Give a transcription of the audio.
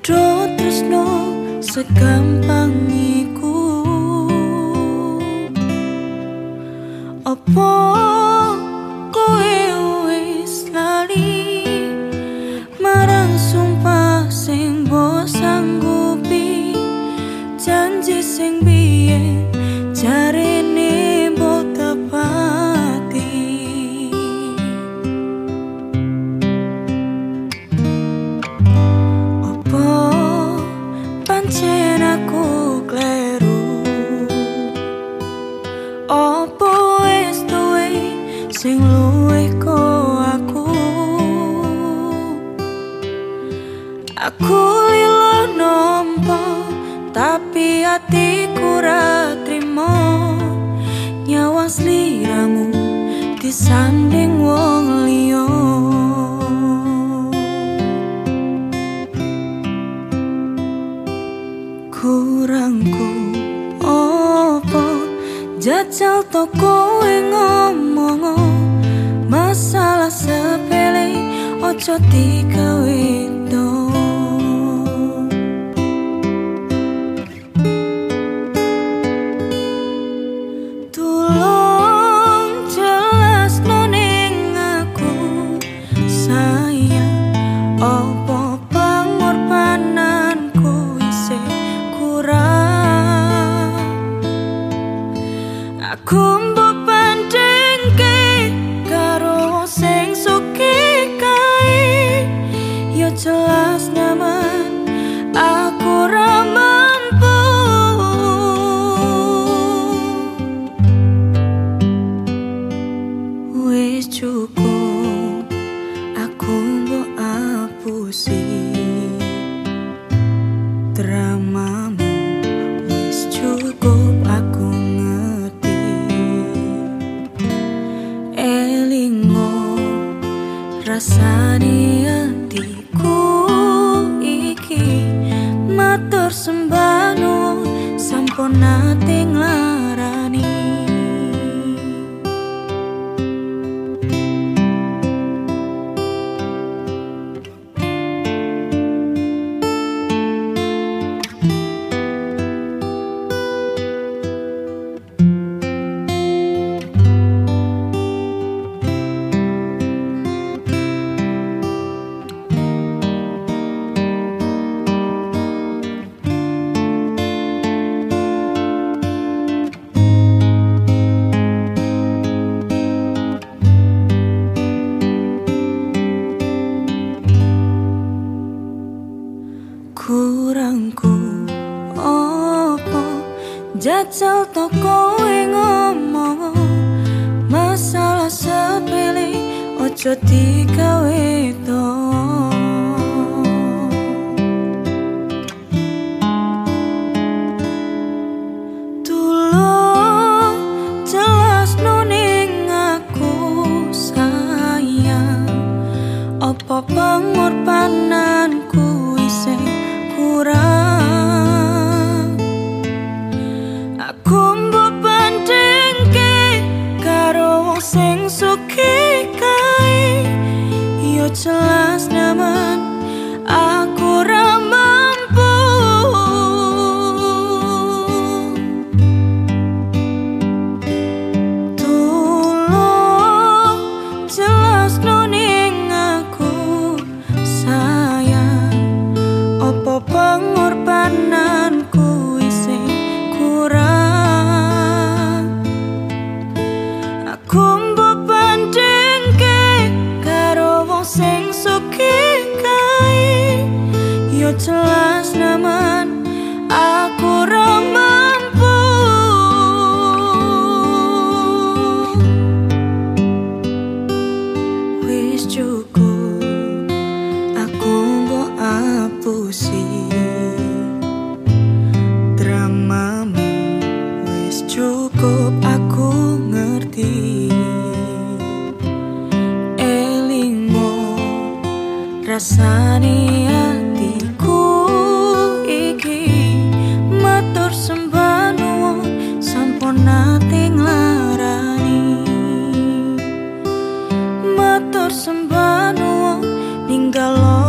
Padha tresno segampang iku. Apa kowe wis lali marang sumpah sing mbok sanggupi, janji sing biyen jarene mbok tepati. Apa pancen aku kleru? Apa wis duwe sing luwih ko aku? Aku lilo nampa tapi hatiku ra trimo nyawa sliramu disanding wong liya. Kurangku opo jajal to kowe ngomong masalah sepele ojo digawe do. Tulung jelasno ning aku sayang, opo pengorbananku isih kurang. Aku mbok bandingke karo sing sugih kae, ya jelas nyaman aku ra mampu. Wis cukup aku mbok apusi dramamu, wis cukup aku ngerti. Elingo rasane atiku iki, matur sembah nuwun sampun nate nglarani. Kurangku opo jajal to kowe ngomong masalah sepele ojo digawe to. Tulung jelasno ning aku sayang, opo pengorbananku isih kurang. Aku mbok bandingke karo wong sing sugih kae, ya jelas nyaman aku ra mampu. Tulung jelasno ning aku sayang, opo pengorbananku isih kurang. Aku mbok bandingke karo wong sing sugih kae, ya jelas nyaman aku ra mampu. Wis cukup aku mbok apusi dramamu, wis cukup aku ngerti. Elingo rasane atiku iki, matur sembah nuwun sampun nate nglarani. Matur sembah nuwun ninggal